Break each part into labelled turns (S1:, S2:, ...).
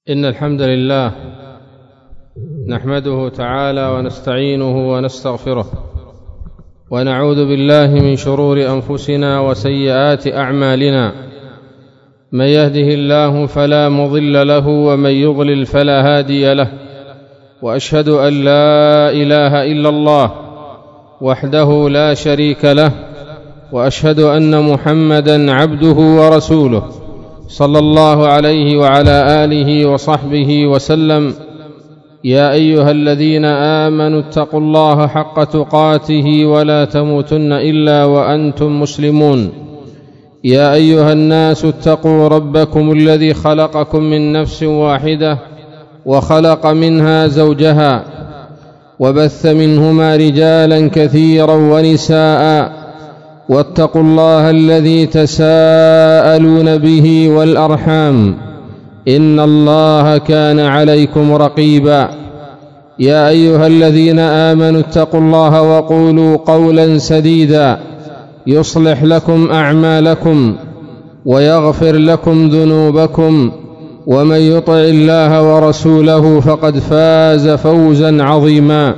S1: إن الحمد لله نحمده تعالى ونستعينه ونستغفره ونعوذ بالله من شرور أنفسنا وسيئات أعمالنا. من يهده الله فلا مضل له ومن يضلل فلا هادي له، وأشهد أن لا إله إلا الله وحده لا شريك له، وأشهد أن محمدًا عبده ورسوله صلى الله عليه وعلى آله وصحبه وسلم. يا أيها الذين آمنوا اتقوا الله حق تقاته ولا تموتن إلا وأنتم مسلمون. يا أيها الناس اتقوا ربكم الذي خلقكم من نفس واحدة وخلق منها زوجها وبث منهما رجالا كثيرا ونساء، واتقوا الله الذي تساءلون به والأرحام إن الله كان عليكم رقيبا. يا أيها الذين آمنوا اتقوا الله وقولوا قولا سديدا يصلح لكم أعمالكم ويغفر لكم ذنوبكم، ومن يطع الله ورسوله فقد فاز فوزا عظيما.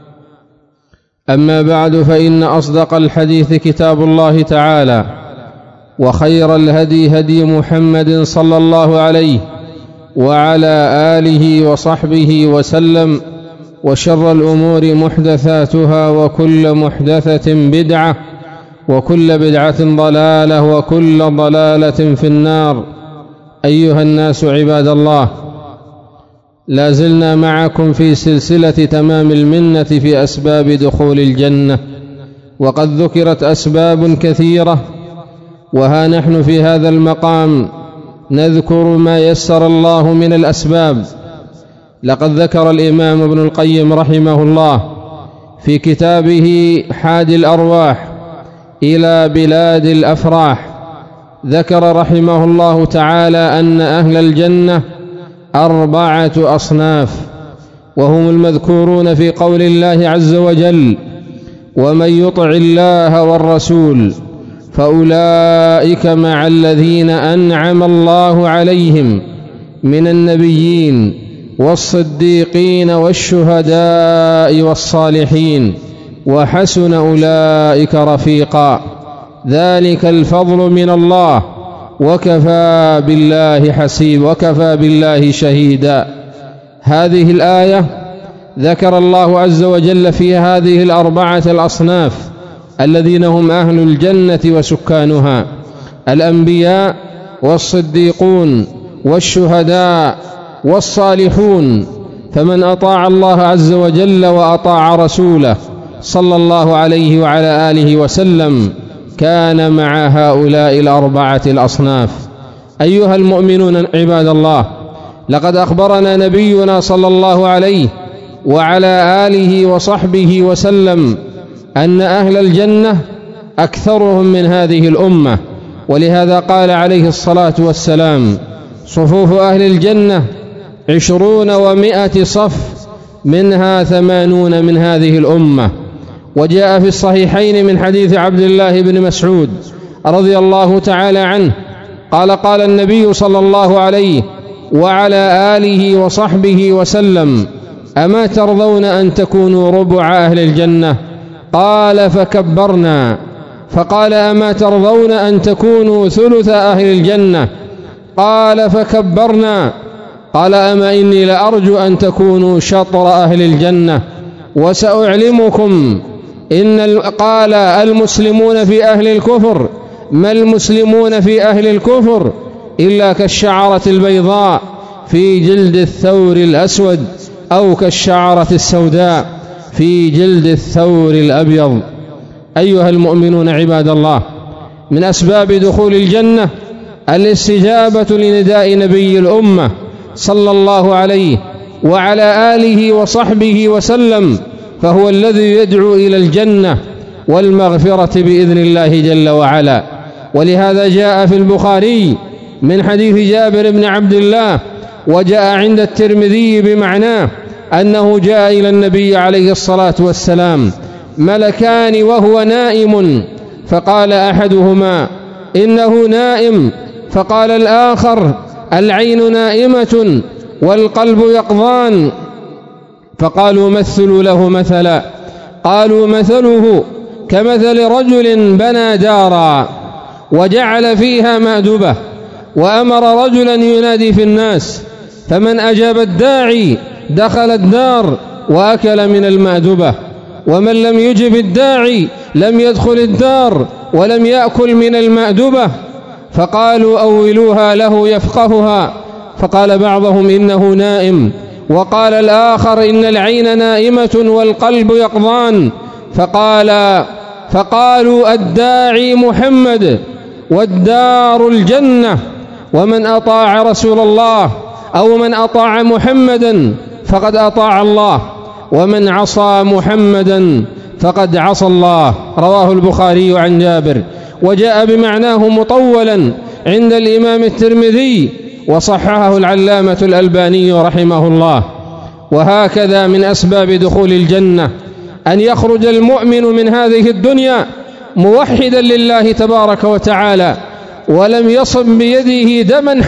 S1: أما بعد، فإن أصدق الحديث كتاب الله تعالى، وخير الهدي هدي محمد صلى الله عليه وعلى آله وصحبه وسلم، وشر الأمور محدثاتها، وكل محدثة بدعة، وكل بدعة ضلالة، وكل ضلالة في النار. أيها الناس عباد الله، لا زلنا معكم في سلسلة تمام المنة في أسباب دخول الجنة، وقد ذكرت أسباب كثيرة، وها نحن في هذا المقام نذكر ما يسر الله من الأسباب. لقد ذكر الإمام ابن القيم رحمه الله في كتابه حادي الأرواح إلى بلاد الأفراح، ذكر رحمه الله تعالى أن أهل الجنة 4 أصناف، وهم المذكورون في قول الله عز وجل: ومن يطع الله والرسول فأولئك مع الذين أنعم الله عليهم من النبيين والصديقين والشهداء والصالحين وحسن أولئك رفيقا، ذلك الفضل من الله وكفى بالله حسيب وكفى بالله شهيدا. هذه الآية ذكر الله عز وجل في هذه 4 الأصناف الذين هم أهل الجنة وسكانها: الأنبياء والصديقون والشهداء والصالحون. فمن أطاع الله عز وجل وأطاع رسوله صلى الله عليه وعلى آله وسلم كان مع هؤلاء 4 الأصناف. أيها المؤمنون عباد الله، لقد أخبرنا نبينا صلى الله عليه وعلى آله وصحبه وسلم أن أهل الجنة أكثرهم من هذه الأمة، ولهذا قال عليه الصلاة والسلام: صفوف أهل الجنة 20 و100 صف، منها 80 من هذه الأمة. وجاء في الصحيحين من حديث عبد الله بن مسعود رضي الله تعالى عنه قال: قال النبي صلى الله عليه وعلى آله وصحبه وسلم: أما ترضون أن تكونوا ربع أهل الجنة؟ قال: فكبرنا. فقال: أما ترضون أن تكونوا ثلث أهل الجنة؟ قال: فكبرنا. قال: أما إني لأرجو أن تكونوا شطر أهل الجنة. وسأعلمكم قال: المسلمون في أهل الكفر، ما المسلمون في أهل الكفر إلا كالشعرة البيضاء في جلد الثور الأسود، أو كالشعرة السوداء في جلد الثور الأبيض. أيها المؤمنون عباد الله، من أسباب دخول الجنة الاستجابة لنداء نبي الأمة صلى الله عليه وعلى آله وصحبه وسلم، فهو الذي يدعو إلى الجنة والمغفرة بإذن الله جل وعلا. ولهذا جاء في البخاري من حديث جابر بن عبد الله، وجاء عند الترمذي بمعناه، أنه جاء إلى النبي عليه الصلاة والسلام ملكان وهو نائم، فقال أحدهما: إنه نائم. فقال الآخر: العين نائمة والقلب يقظان. فقالوا مثلوا له مثلا. قالوا مثله كمثل رجل بنى دارا وجعل فيها مأدبة وأمر رجلا ينادي في الناس، فمن أجاب الداعي دخل الدار وأكل من المأدبة، ومن لم يجب الداعي لم يدخل الدار ولم يأكل من المأدبة. فقالوا أولوها له يفقهها. فقال بعضهم إنه نائم، وقال الآخر إن العين نائمة والقلب يقظان. فقالوا الداعي محمد والدار الجنة، ومن أطاع رسول الله أو من أطاع محمدا فقد أطاع الله، ومن عصى محمدا فقد عصى الله. رواه البخاري عن جابر، وجاء بمعناه مطولا عند الإمام الترمذي، وصححه العلامة الألباني رحمه الله. وهكذا من أسباب دخول الجنة أن يخرج المؤمن من هذه الدنيا موحدا لله تبارك وتعالى، ولم يصب بيده دما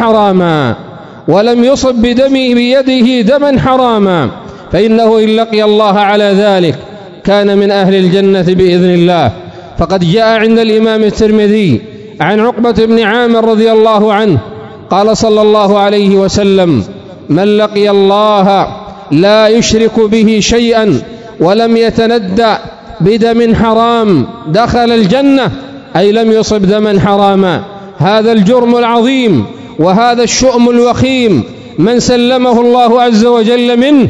S1: حراما، فإنه إن لقي الله على ذلك كان من أهل الجنة بإذن الله. فقد جاء عند الإمام الترمذي عن عقبة بن عامر رضي الله عنه قال صلى الله عليه وسلم: من لقي الله لا يشرك به شيئا ولم يتندى بدم حرام دخل الجنة، أي لم يصب دما حراما. هذا الجرم العظيم وهذا الشؤم الوخيم من سلمه الله عز وجل منه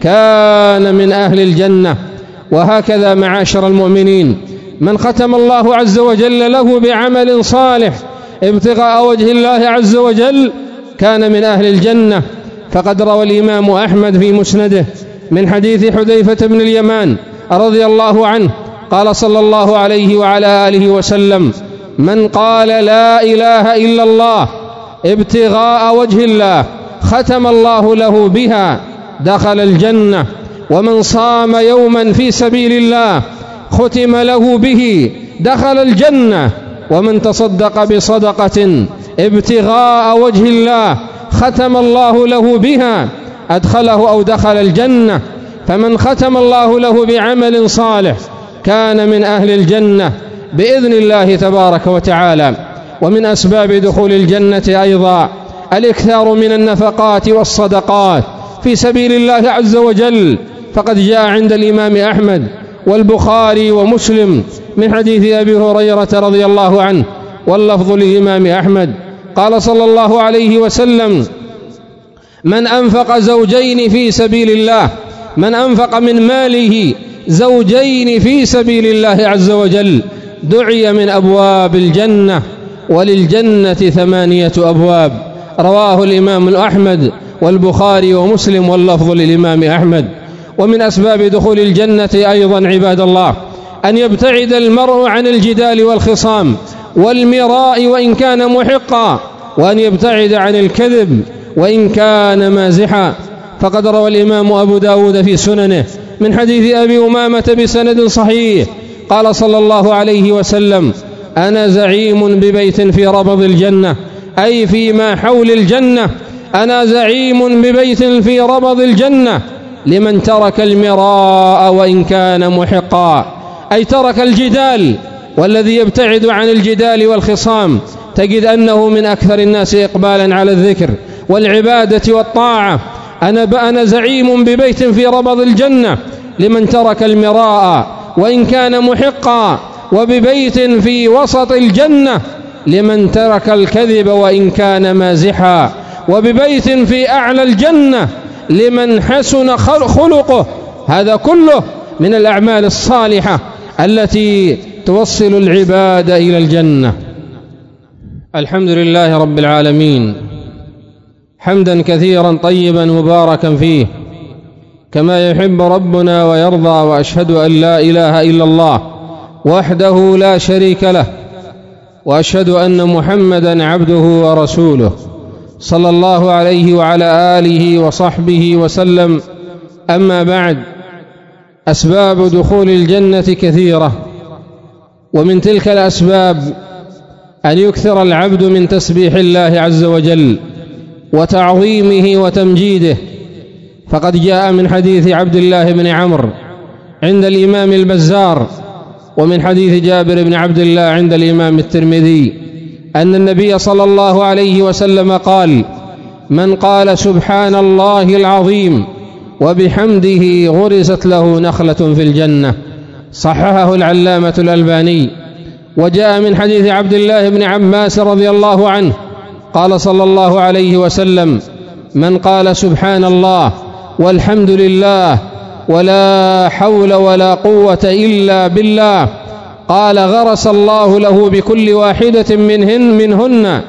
S1: كان من أهل الجنة. وهكذا معاشر المؤمنين، من ختم الله عز وجل له بعمل صالح ابتغاء وجه الله عز وجل كان من أهل الجنة. فقد روى الإمام أحمد في مسنده من حديث حذيفة بن اليمان رضي الله عنه قال صلى الله عليه وعلى آله وسلم: من قال لا إله إلا الله ابتغاء وجه الله ختم الله له بها دخل الجنة، ومن صام يوما في سبيل الله ختم له به دخل الجنة، ومن تصدق بصدقة ابتغاء وجه الله ختم الله له بها أدخله أو دخل الجنة. فمن ختم الله له بعمل صالح كان من أهل الجنة بإذن الله تبارك وتعالى. ومن أسباب دخول الجنة أيضا الإكثار من النفقات والصدقات في سبيل الله عز وجل. فقد جاء عند الإمام أحمد والبخاري ومسلم من حديث أبي هريرة رضي الله عنه، واللفظ للإمام أحمد قال صلى الله عليه وسلم: من أنفق زوجين في سبيل الله، من أنفق من ماله زوجين في سبيل الله عز وجل دعي من أبواب الجنة، وللجنة 8 أبواب. رواه الإمام أحمد والبخاري ومسلم، واللفظ للإمام أحمد. ومن أسباب دخول الجنة أيضا عباد الله أن يبتعد المرء عن الجدال والخصام والمراء وإن كان محقا، وأن يبتعد عن الكذب وإن كان مازحا. فقد روى الإمام أبو داود في سننه من حديث أبي أمامة بسند صحيح قال صلى الله عليه وسلم: أنا زعيم ببيت في ربض الجنة، أي فيما حول الجنة. أنا زعيم ببيت في ربض الجنة لمن ترك المراء وإن كان محقا، أي ترك الجدال. والذي يبتعد عن الجدال والخصام تجد أنه من أكثر الناس إقبالا على الذكر والعبادة والطاعة. أنا زعيم ببيت في ربض الجنة لمن ترك المراء وإن كان محقا، وببيت في وسط الجنة لمن ترك الكذب وإن كان مازحا، وببيت في أعلى الجنة لمن حسن خلقه. هذا كله من الأعمال الصالحة التي توصل العباد إلى الجنة. الحمد لله رب العالمين، حمدا كثيرا طيبا مباركا فيه كما يحب ربنا ويرضى. وأشهد أن لا إله إلا الله وحده لا شريك له، وأشهد أن محمدا عبده ورسوله صلى الله عليه وعلى آله وصحبه وسلم. أما بعد، أسباب دخول الجنة كثيرة، ومن تلك الأسباب أن يكثر العبد من تسبيح الله عز وجل وتعظيمه وتمجيده. فقد جاء من حديث عبد الله بن عمرو عند الإمام البزار، ومن حديث جابر بن عبد الله عند الإمام الترمذي، أن النبي صلى الله عليه وسلم قال: من قال سبحان الله العظيم وبحمده غرست له نخلة في الجنة. صححه العلامة الألباني. وجاء من حديث عبد الله بن عباس رضي الله عنه قال صلى الله عليه وسلم: من قال سبحان الله والحمد لله ولا حول ولا قوة إلا بالله قال غرس الله له بكل واحدة منهن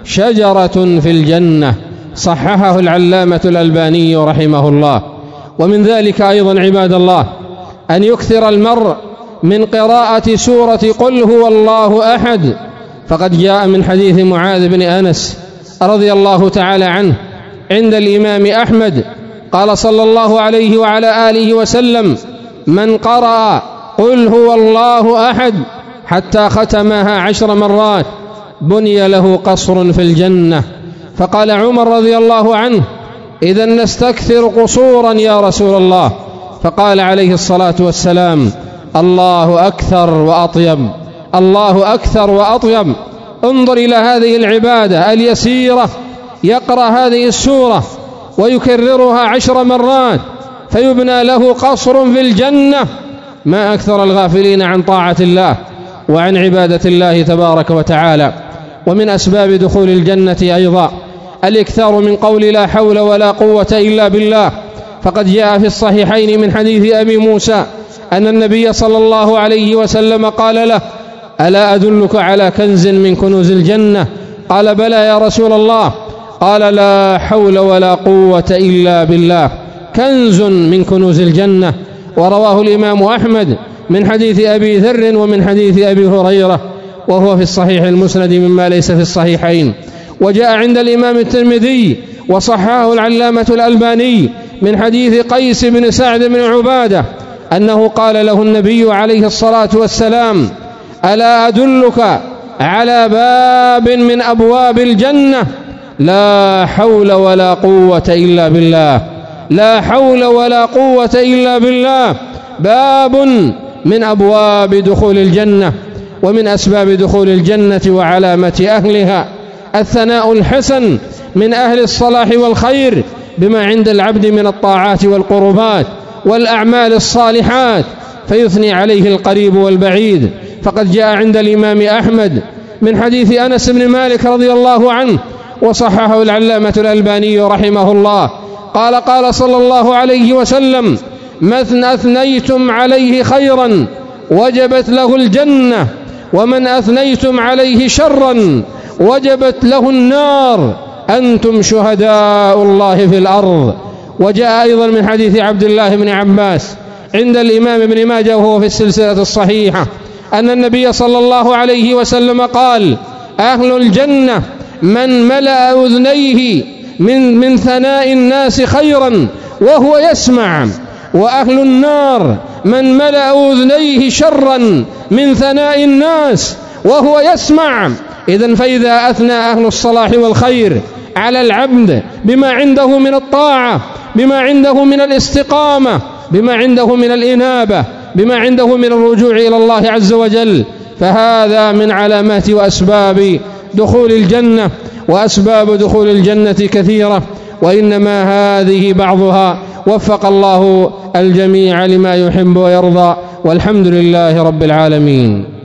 S1: شجرة في الجنة. صححه العلامة الألباني رحمه الله. ومن ذلك أيضا عباد الله أن يكثر المرء من قراءة سورة قل هو الله أحد. فقد جاء من حديث معاذ بن أنس رضي الله تعالى عنه عند الإمام أحمد قال صلى الله عليه وعلى آله وسلم: من قرأ قل هو الله أحد حتى ختمها 10 مرات بني له قصر في الجنة. فقال عمر رضي الله عنه: إذا نستكثر قصورا يا رسول الله. فقال عليه الصلاة والسلام: الله أكثر وأطيب، الله أكثر وأطيب. انظر إلى هذه العبادة اليسيرة، يقرأ هذه السورة ويكررها 10 مرات فيبنى له قصر في الجنة. ما أكثر الغافلين عن طاعة الله وعن عبادة الله تبارك وتعالى. ومن أسباب دخول الجنة أيضا الإكثار من قول لا حول ولا قوة إلا بالله. فقد جاء في الصحيحين من حديث أبي موسى أن النبي صلى الله عليه وسلم قال له: ألا أدلك على كنز من كنوز الجنة؟ قال: بلى يا رسول الله. قال: لا حول ولا قوة إلا بالله، كنز من كنوز الجنة. ورواه الإمام أحمد من حديث أبي ذر ومن حديث أبي هريرة، وهو في الصحيح المسند مما ليس في الصحيحين. وجاء عند الإمام الترمذي وصححه العلامة الألباني من حديث قيس بن سعد بن عبادة أنه قال له النبي عليه الصلاة والسلام: ألا أدلك على باب من أبواب الجنة؟ لا حول ولا قوة إلا بالله، لا حول ولا قوة إلا بالله، باب من أبواب دخول الجنة. ومن أسباب دخول الجنة وعلامة أهلها الثناء الحسن من أهل الصلاح والخير بما عند العبد من الطاعات والقربات والأعمال الصالحات، فيثني عليه القريب والبعيد. فقد جاء عند الإمام أحمد من حديث أنس بن مالك رضي الله عنه وصححه العلامة الألباني رحمه الله قال: قال صلى الله عليه وسلم: من أثنيتم عليه خيرا وجبت له الجنة، ومن أثنيتم عليه شرا وجبت له النار، أنتم شهداء الله في الأرض. وجاء أيضا من حديث عبد الله بن عباس عند الإمام ابن ماجه وهو في السلسلة الصحيحة أن النبي صلى الله عليه وسلم قال: أهل الجنة من ملأ أذنيه من ثناء الناس خيرا وهو يسمع، وأهل النار من ملأ أذنيه شرا من ثناء الناس وهو يسمع. إذن فإذا أثنى أهل الصلاح والخير على العبد بما عنده من الطاعة، بما عنده من الاستقامة، بما عنده من الإنابة، بما عنده من الرجوع إلى الله عز وجل، فهذا من علامات وأسباب دخول الجنة. وأسباب دخول الجنة كثيرة، وإنما هذه بعضها. وفق الله الجميع لما يحب ويرضى، والحمد لله رب العالمين.